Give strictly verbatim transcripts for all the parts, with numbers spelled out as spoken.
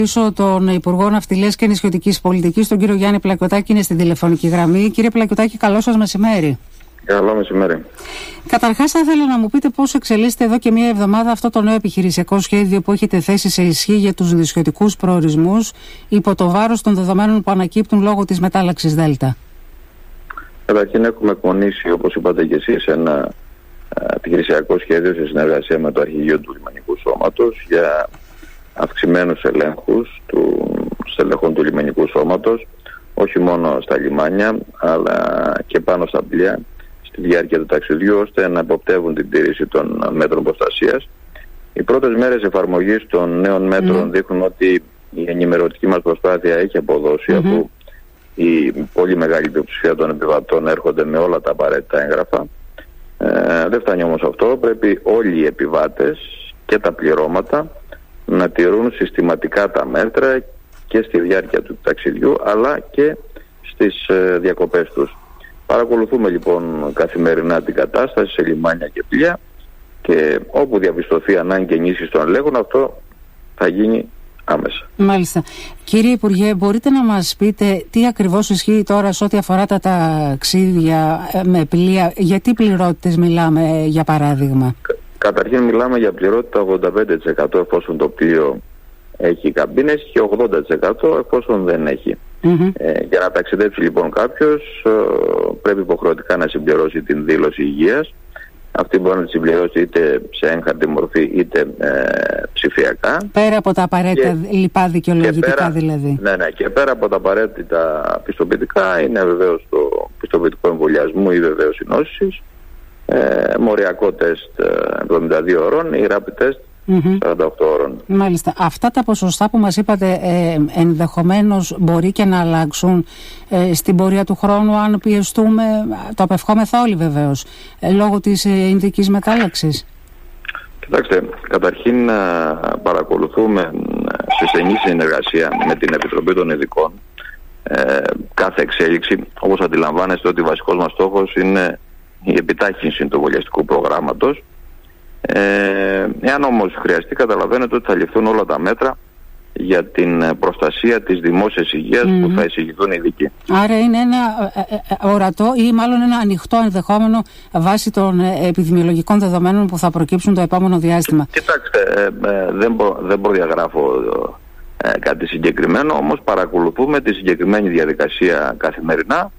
Τον Υπουργό Ναυτιλίας και Νησιωτικής Πολιτικής, τον κύριο Γιάννη Πλακιωτάκη, είναι στην τηλεφωνική γραμμή. Κύριε Πλακιωτάκη, καλό σας μεσημέρι. Καλό μεσημέρι. Καταρχάς, θα ήθελα να μου πείτε πώς εξελίσσεται εδώ και μία εβδομάδα αυτό το νέο επιχειρησιακό σχέδιο που έχετε θέσει σε ισχύ για τους νησιωτικούς προορισμούς υπό το βάρος των δεδομένων που ανακύπτουν λόγω της μετάλλαξης ΔΕΛΤΑ. Καταρχήν, έχουμε εκπονήσει, όπως είπατε και εσείς, ένα επιχειρησιακό σχέδιο σε συνεργασία με το Αρχηγείο του Λιμενικού Σώματος για αυξημένους ελέγχους του στελεχών του Λιμενικού Σώματος, όχι μόνο στα λιμάνια αλλά και πάνω στα πλοία στη διάρκεια του ταξιδιού, ώστε να εποπτεύουν την τήρηση των μέτρων προστασίας. Οι πρώτες μέρες εφαρμογής των νέων μέτρων mm. δείχνουν ότι η ενημερωτική μας προσπάθεια έχει αποδώσει, mm-hmm. αφού η πολύ μεγάλη πλειοψηφία των επιβατών έρχονται με όλα τα απαραίτητα έγγραφα. Ε, δεν φτάνει όμως αυτό, πρέπει όλοι οι επιβάτες και τα πληρώματα να τηρούν συστηματικά τα μέτρα και στη διάρκεια του ταξιδιού αλλά και στις ε, διακοπές τους. Παρακολουθούμε λοιπόν καθημερινά την κατάσταση σε λιμάνια και πλοία και όπου διαπιστωθεί ανάγκη ενίσχυσης των ελέγχων, αυτό θα γίνει άμεσα. Μάλιστα. Κύριε Υπουργέ, μπορείτε να μας πείτε τι ακριβώς ισχύει τώρα σε ό,τι αφορά τα ταξίδια με πλοία? Γιατί πληρότητες μιλάμε, για παράδειγμα? Καταρχήν μιλάμε για πληρότητα ογδόντα πέντε τοις εκατό εφόσον το πλοίο έχει καμπίνες και ογδόντα τοις εκατό εφόσον δεν έχει. Mm-hmm. Ε, για να ταξιδέψει λοιπόν κάποιος ε, πρέπει υποχρεωτικά να συμπληρώσει την δήλωση υγείας. Αυτή μπορεί να τη συμπληρώσει είτε σε έγχαρτη μορφή είτε ε, ψηφιακά. Πέρα από τα απαραίτητα και, λοιπά δικαιολογητικά πέρα, δηλαδή. Ναι, ναι, και πέρα από τα απαραίτητα πιστοποιητικά είναι βεβαίως το πιστοποιητικό εμβολιασμού ή βεβαίως η νόσησης. Ε, μοριακό τεστ εβδομήντα δύο ώρων ή rapid test mm-hmm. σαράντα οκτώ ώρων. Μάλιστα. Αυτά τα ποσοστά που μας είπατε ε, ενδεχομένως μπορεί και να αλλάξουν ε, στην πορεία του χρόνου αν πιεστούμε, το απευχόμεθα όλοι βεβαίως, ε, λόγω της ε, ειδικής μετάλλαξης. Κοιτάξτε, καταρχήν ε, παρακολουθούμε σε στενή συνεργασία με την Επιτροπή των Ειδικών ε, κάθε εξέλιξη. Όπως αντιλαμβάνεστε ότι βασικός μας στόχος είναι η επιτάχυνση του εμβολιαστικού προγράμματος. Ε, εάν όμως χρειαστεί, καταλαβαίνετε ότι θα ληφθούν όλα τα μέτρα για την προστασία της δημόσιας υγείας mm. που θα εισηγηθούν οι ειδικοί. Άρα είναι ένα ε, ε, ορατό ή μάλλον ένα ανοιχτό ενδεχόμενο βάσει των ε, επιδημιολογικών δεδομένων που θα προκύψουν το επόμενο διάστημα. Κοιτάξτε, ε, ε, δεν, προ, δεν προδιαγράφω ε, κάτι συγκεκριμένο, όμως παρακολουθούμε τη συγκεκριμένη διαδικασία καθημερινά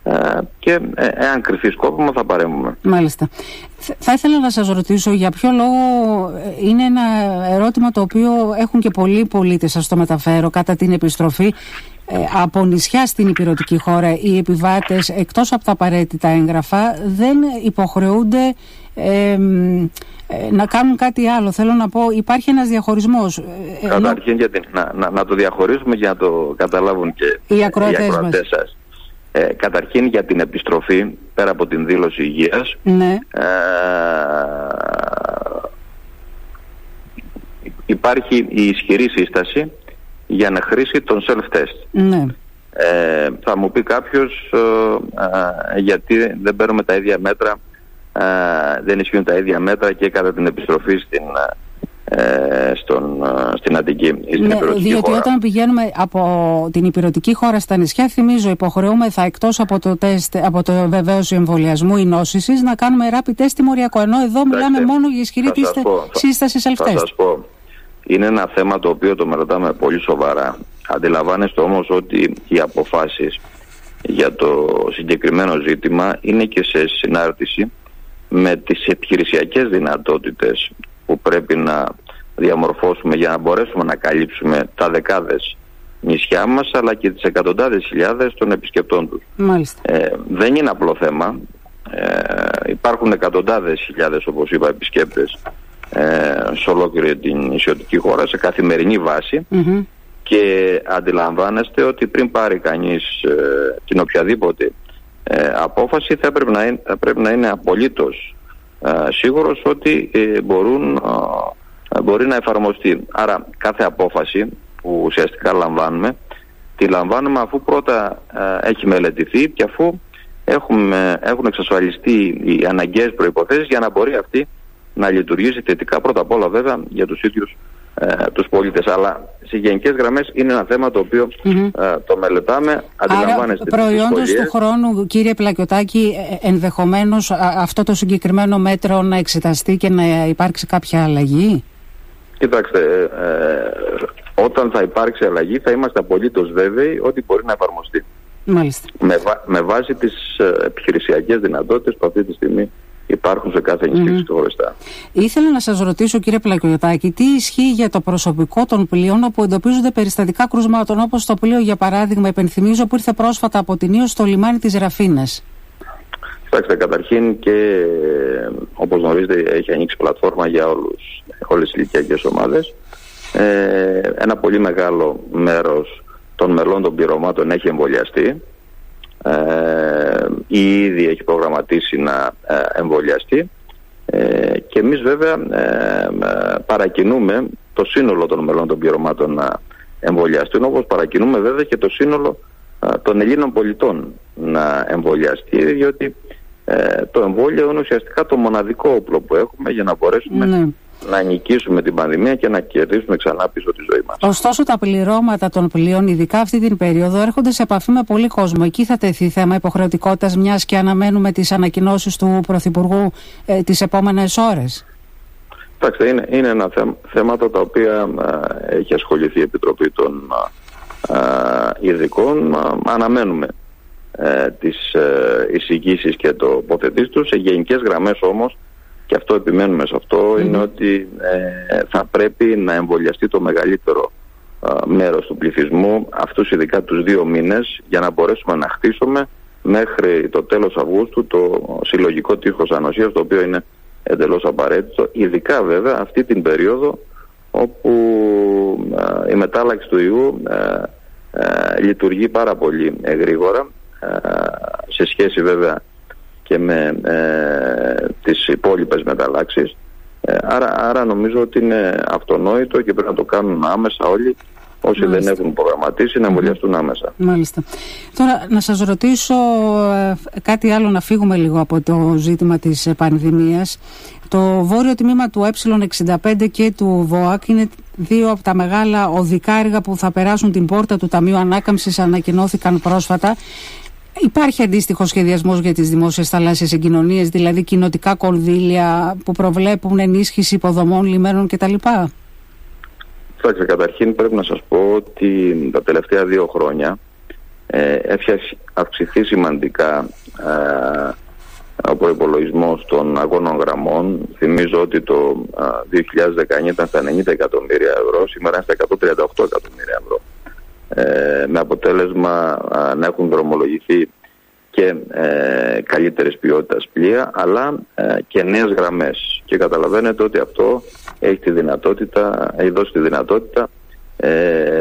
και εάν κρυφθεί σκόπιμο θα παρέμβουμε. Μάλιστα. Θα ήθελα να σας ρωτήσω για ποιο λόγο, είναι ένα ερώτημα το οποίο έχουν και πολλοί πολίτες, σας το μεταφέρω, κατά την επιστροφή ε, από νησιά στην υπηρετική χώρα οι επιβάτες εκτός από τα απαραίτητα έγγραφα δεν υποχρεούνται ε, ε, να κάνουν κάτι άλλο. Θέλω να πω, υπάρχει ένας διαχωρισμός. Καταρχήν, για την, να, να, να το διαχωρίσουμε για να το καταλάβουν και οι ακροατές σας. Ε, καταρχήν για την επιστροφή, πέρα από την δήλωση υγείας, ναι. ε, υπάρχει η ισχυρή σύσταση για να χρήσει τον self-test. Ναι. Ε, θα μου πει κάποιος ε, ε, γιατί δεν παίρνουμε τα ίδια μέτρα, ε, δεν ισχύουν τα ίδια μέτρα και κατά την επιστροφή στην Ε, στον, στην Αττική ή στην ναι, υπηρετική διότι χώρα. Όταν πηγαίνουμε από την υπηρετική χώρα στα νησιά, θυμίζω, υποχρεούμεθα εκτός από το τεστ, από το βεβαίωση εμβολιασμού ή νόσησης, να κάνουμε rapid test τιμωριακό. Ενώ εδώ Άξε, μιλάμε μόνο για ισχυρή σύσταση self-test. Θα σας πω, είναι ένα θέμα το οποίο το μελετάμε πολύ σοβαρά. Αντιλαμβάνεστε όμως ότι οι αποφάσεις για το συγκεκριμένο ζήτημα είναι και σε συνάρτηση με τις επιχειρησιακές δυνατότητες που πρέπει να διαμορφώσουμε για να μπορέσουμε να καλύψουμε τα δεκάδες νησιά μας αλλά και τις εκατοντάδες χιλιάδες των επισκεπτών τους. Μάλιστα. Ε, δεν είναι απλό θέμα. Ε, υπάρχουν εκατοντάδες χιλιάδες, όπως είπα, επισκέπτες ε, σε ολόκληρη την νησιωτική χώρα σε καθημερινή βάση mm-hmm. και αντιλαμβάνεστε ότι πριν πάρει κανείς ε, την οποιαδήποτε ε, απόφαση θα πρέπει να είναι, θα πρέπει να είναι απολύτως Uh, σίγουρος ότι uh, μπορούν, uh, μπορεί να εφαρμοστεί. Άρα κάθε απόφαση που ουσιαστικά λαμβάνουμε τη λαμβάνουμε αφού πρώτα uh, έχει μελετηθεί και αφού έχουμε, έχουν εξασφαλιστεί οι αναγκαίες προϋποθέσεις για να μπορεί αυτή να λειτουργήσει θετικά, πρώτα απ' όλα βέβαια για τους ίδιους ε, τους πολίτες. Αλλά σε γενικές γραμμές είναι ένα θέμα το οποίο mm-hmm. ε, το μελετάμε, αντιλαμβάνεστε. Άρα προϊόντος του χρόνου, κύριε Πλακιωτάκη, ενδεχομένως αυτό το συγκεκριμένο μέτρο να εξεταστεί και να υπάρξει κάποια αλλαγή? Κοιτάξτε, ε, όταν θα υπάρξει αλλαγή θα είμαστε απολύτως βέβαιοι ότι μπορεί να εφαρμοστεί. Μάλιστα. Με, βα, με βάση τις ε, επιχειρησιακές δυνατότητες που αυτή τη στιγμή υπάρχουν σε κάθε ενισχύση mm-hmm. χωριστά. Ήθελα να σας ρωτήσω, κύριε Πλακιωτάκη, τι ισχύει για το προσωπικό των πλοίων όπου εντοπίζονται περιστατικά κρουσμάτων, όπως το πλοίο, για παράδειγμα, υπενθυμίζω, που ήρθε πρόσφατα από την Ίο στο λιμάνι της Ραφίνας? Κοιτάξτε, καταρχήν και όπως γνωρίζετε έχει ανοίξει πλατφόρμα για όλους, όλες τις ηλικιακές ομάδες. Ε, ένα πολύ μεγάλο μέρος των μελών των πληρωμάτων έχει εμβολιαστεί. Ε, ή ήδη έχει προγραμματίσει να ε, εμβολιαστεί ε, και εμείς βέβαια ε, παρακινούμε το σύνολο των μελών των πληρωμάτων να εμβολιαστούν, όπως παρακινούμε βέβαια και το σύνολο ε, των Ελλήνων πολιτών να εμβολιαστεί, διότι ε, το εμβόλιο είναι ουσιαστικά το μοναδικό όπλο που έχουμε για να μπορέσουμε ναι. να νικήσουμε την πανδημία και να κερδίσουμε ξανά πίσω τη ζωή μας. Ωστόσο, τα πληρώματα των πλοίων, ειδικά αυτή την περίοδο, έρχονται σε επαφή με πολύ κόσμο. Εκεί θα τεθεί θέμα υποχρεωτικότητας, μιας και αναμένουμε τις ανακοινώσεις του Πρωθυπουργού ε, τις επόμενες ώρες. Κοιτάξτε, είναι, είναι ένα θέμα, θέματα τα οποία ε, έχει ασχοληθεί η Επιτροπή των ε, Ειδικών. Ε, αναμένουμε ε, τις ε, εισηγήσεις και τοποθετήσεις τους. Σε γενικές γραμμές όμως, και αυτό επιμένουμε σε αυτό, mm-hmm. είναι ότι ε, θα πρέπει να εμβολιαστεί το μεγαλύτερο ε, μέρος του πληθυσμού, αυτούς ειδικά τους δύο μήνες, για να μπορέσουμε να χτίσουμε μέχρι το τέλος Αυγούστου το συλλογικό τείχος ανοσίας, το οποίο είναι εντελώς απαραίτητο, ειδικά βέβαια αυτή την περίοδο όπου ε, η μετάλλαξη του ιού ε, ε, λειτουργεί πάρα πολύ ε, γρήγορα ε, σε σχέση βέβαια και με ε, τις υπόλοιπες μεταλλάξεις. Ε, άρα, άρα νομίζω ότι είναι αυτονόητο και πρέπει να το κάνουν άμεσα όλοι όσοι Μάλιστα. δεν έχουν προγραμματίσει να εμβολιαστούν mm-hmm. άμεσα. Μάλιστα. Τώρα να σας ρωτήσω ε, κάτι άλλο, να φύγουμε λίγο από το ζήτημα της ε, πανδημίας. Το βόρειο τμήμα του ε εξήντα πέντε και του ΒΟΑΚ είναι δύο από τα μεγάλα οδικά έργα που θα περάσουν την πόρτα του Ταμείου Ανάκαμψης, ανακοινώθηκαν πρόσφατα. Υπάρχει αντίστοιχο σχεδιασμός για τις δημόσιες θαλάσσιες συγκοινωνίες, δηλαδή κοινοτικά κονδύλια που προβλέπουν ενίσχυση υποδομών, λιμένων κτλ? Κοιτάξτε, καταρχήν πρέπει να σας πω ότι τα τελευταία δύο χρόνια ε, έχει αυξηθεί σημαντικά ε, ο προϋπολογισμός των αγώνων γραμμών. Θυμίζω ότι το ε, δύο χιλιάδες δεκαεννιά ήταν στα ενενήντα εκατομμύρια ευρώ, σήμερα είναι στα εκατόν τριάντα οκτώ εκατομμύρια ευρώ. Ε, με αποτέλεσμα α, να έχουν δρομολογηθεί και ε, καλύτερες ποιότητας πλοία, αλλά ε, και νέες γραμμές. Και καταλαβαίνετε ότι αυτό έχει τη δυνατότητα, έχει δώσει τη δυνατότητα ε,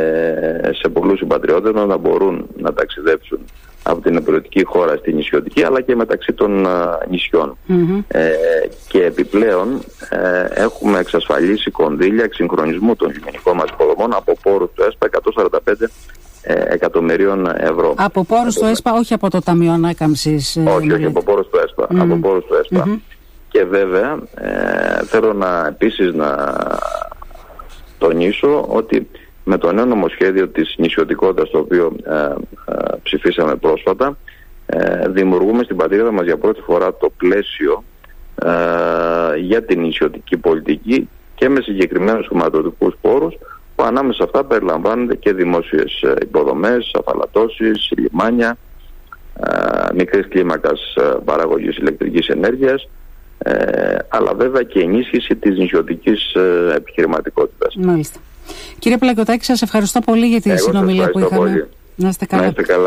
σε πολλούς συμπατριώτες να μπορούν να ταξιδέψουν από την υπηρετική χώρα στη νησιωτική, αλλά και μεταξύ των α, νησιών. Mm-hmm. Ε, και επιπλέον ε, έχουμε εξασφαλίσει κονδύλια εξυγχρονισμού των λιμενικών μας υποδομών από πόρους του ΕΣΠΑ εκατόν σαράντα πέντε ε, εκατομμυρίων ευρώ. Από πόρους του ΕΣΠΑ, όχι από το Ταμείο Ανάκαμψης? Ε, όχι, όχι, από πόρους του ΕΣΠΑ. Mm-hmm. Από πόρους του ΕΣΠΑ. Mm-hmm. Και βέβαια ε, θέλω να επίσης να τονίσω ότι με το νέο νομοσχέδιο της νησιωτικότητας, το οποίο ε, ε, ψηφίσαμε πρόσφατα, ε, δημιουργούμε στην πατρίδα μας για πρώτη φορά το πλαίσιο ε, για την νησιωτική πολιτική και με συγκεκριμένους χρηματοδοτικούς πόρους, που ανάμεσα σε αυτά περιλαμβάνονται και δημόσιες υποδομές, αφαλατώσεις, λιμάνια, ε, μικρής κλίμακας παραγωγής ηλεκτρικής ενέργειας, ε, αλλά βέβαια και ενίσχυση της νησιωτικής ε, επιχειρηματικότητας. Μάλιστα. Κύριε Πλακιωτάκη, σας ευχαριστώ πολύ για τη Εγώ συνομιλία που είχαμε. Πολύ. Να είστε καλά. Να είστε καλά.